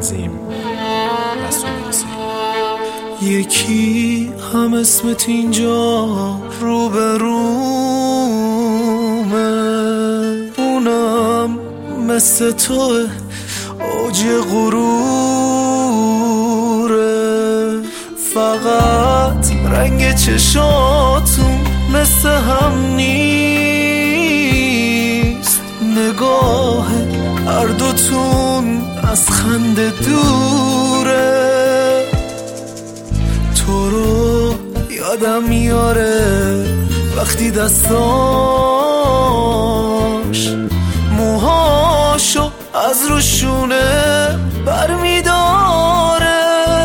عظیم رسول حسین. یکی هم اسمت اینجا روبرومه، اونم مثل توه اوج غروره، فقط رنگ چشاتون مثل هم نیست، نگاه هر دوتون از خنده دوره. تو رو یادم میاره وقتی دستاش موهاشو از روشونه برمیداره،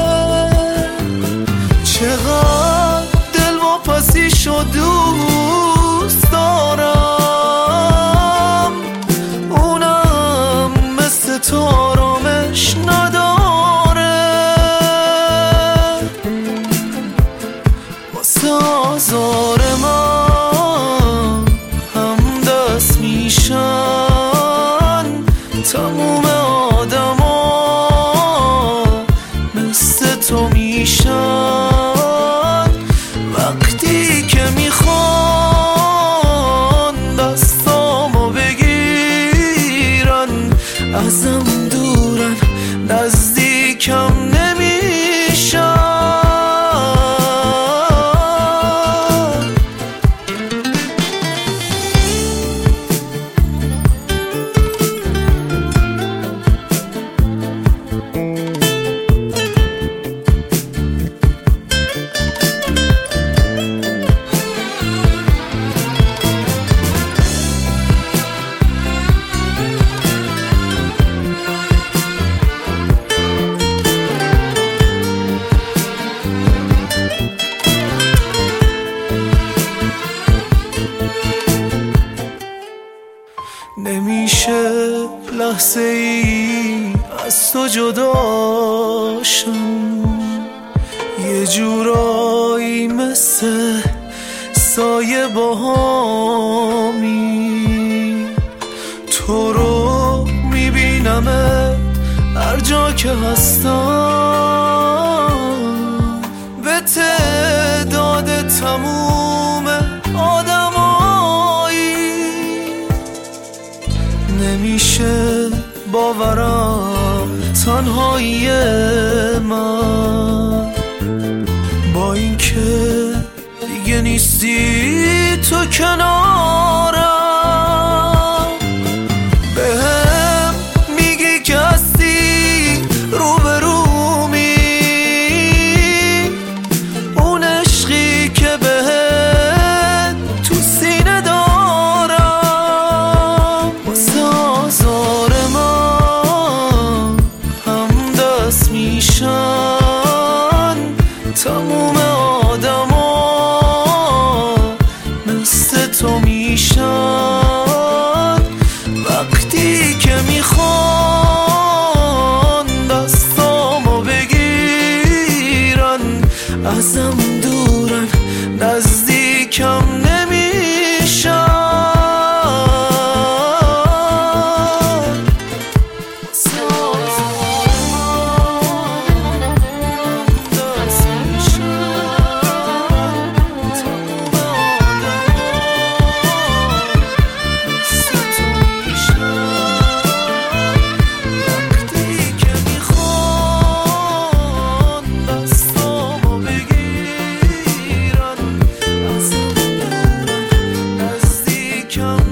چقدر دل واپسیشو دوست دارم، اونم مثل تو آرامش نداره، واسه آزار من هم دست میشن تموم آدما، مثل تو میشن وقتی که میخوان دستامو بگیرن، ازم دورن نزدیکم نمیشن. نمیشه لحظه ای از تو جداشم، یه جورایی مثل سایه باهامی، تو رو میبینم هر جا که هستم، به تعداد تموم آدمایی نمیشه باورم تنهایی من، با اینکه دیگه نیستی تو کنارم، بهم میگی که هستی روبرومی، اون عشقی که بهت تو سینه دارم، واسه آزار من هم دست میشن تموم آدما، مثل تو میشن وقتی که میخوان دستامو بگیرن، ازم دورن نزدیکم نمیشن. Come